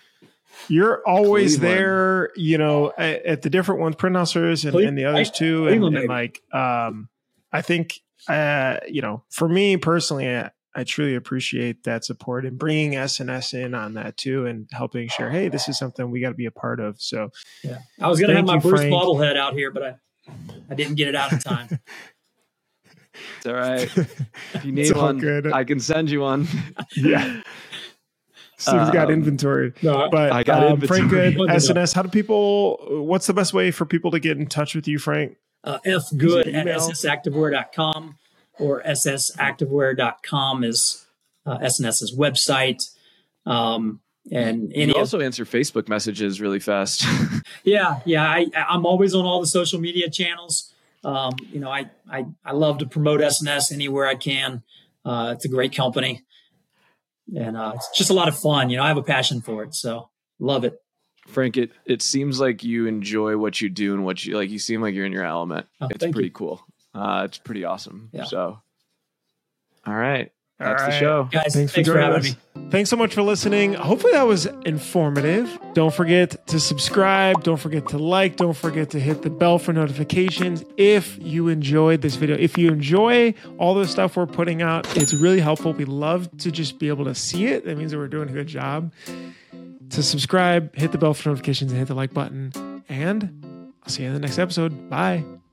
You're always Cleveland. there, at the different ones, print houses and the others too. Cleveland, And like, I think, for me personally, I truly appreciate that support and bringing SNS in on that too, and helping share, hey, this is something we got to be a part of. So yeah, I was going to have Thank my you, Bruce Frank. bobblehead out here, but I didn't get it out in time. It's all right. If you It's need all one, good. I can send you one. yeah. Steve's got inventory. No, But I got Frank, inventory. good, SNS, what's the best way for people to get in touch with you, Frank? fgood Is it at email? ssactivewear.com or ssactivewear.com is SNS's website. And any You also answer Facebook messages really fast. I'm always on all the social media channels. I love to promote SNS anywhere I can. It's a great company, and it's just a lot of fun. I have a passion for it, so love it. Frank, it seems like you enjoy what you do and what you like. You seem like you're in your element. It's thank pretty you. cool. It's pretty awesome. Yeah. So, all right. All That's the right. show. Guys, Thanks thanks for for joining having us. me. Thanks so much for listening. Hopefully that was informative. Don't forget to subscribe. Don't forget to like. Don't forget to hit the bell for notifications if you enjoyed this video. If you enjoy all the stuff we're putting out, it's really helpful. We love to just be able to see it. That means that we're doing a good job. To subscribe, hit the bell for notifications, and hit the like button. And I'll see you in the next episode. Bye.